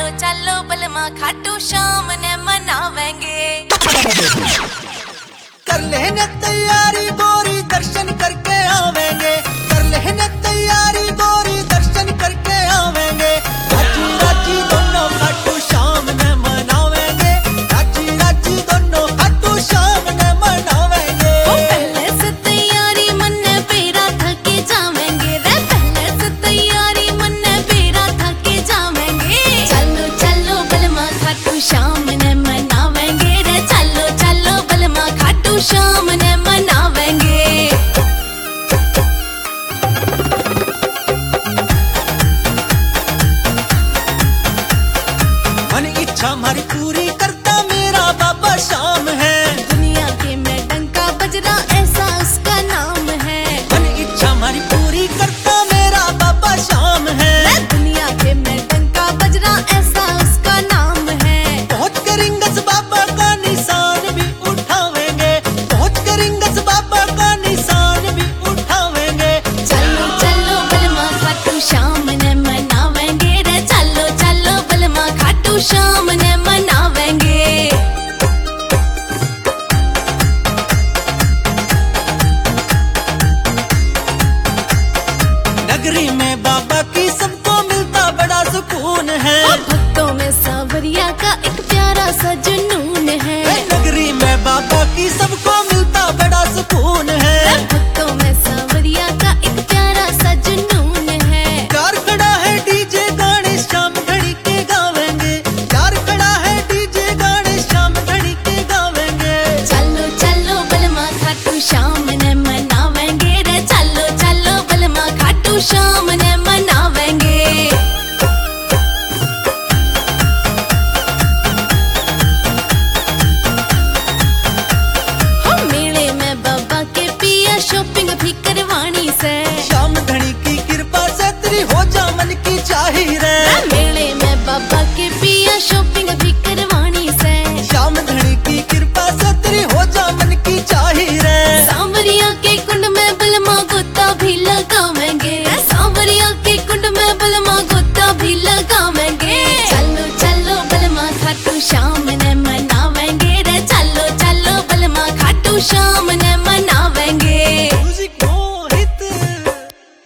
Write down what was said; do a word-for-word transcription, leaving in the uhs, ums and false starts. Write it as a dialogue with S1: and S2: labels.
S1: चलो चलो बलमा खाटू शाम ने मनावेंगे।
S2: कर लेने तैयारी गोरी दर्शन करके आवेंगे, कर लेने तैयारी गोरी दर्शन करके आवेंगे। राजी राजी दोनों खाटू शाम ने मनावेंगे, राजी राजी दोनों खाटू शाम ने मनावेंगे।
S1: पहले से तैयारी मन पेरा थके जावेंगे रे, पहले से तैयारी मन पेरा थके जावेंगे। चलो चलो बलमा खाटू शाम ने मनावेंगे रे, चलो चलो बलमा खाटू शाम ने मनावेंगे।
S2: मन इच्छा हमारी पूरी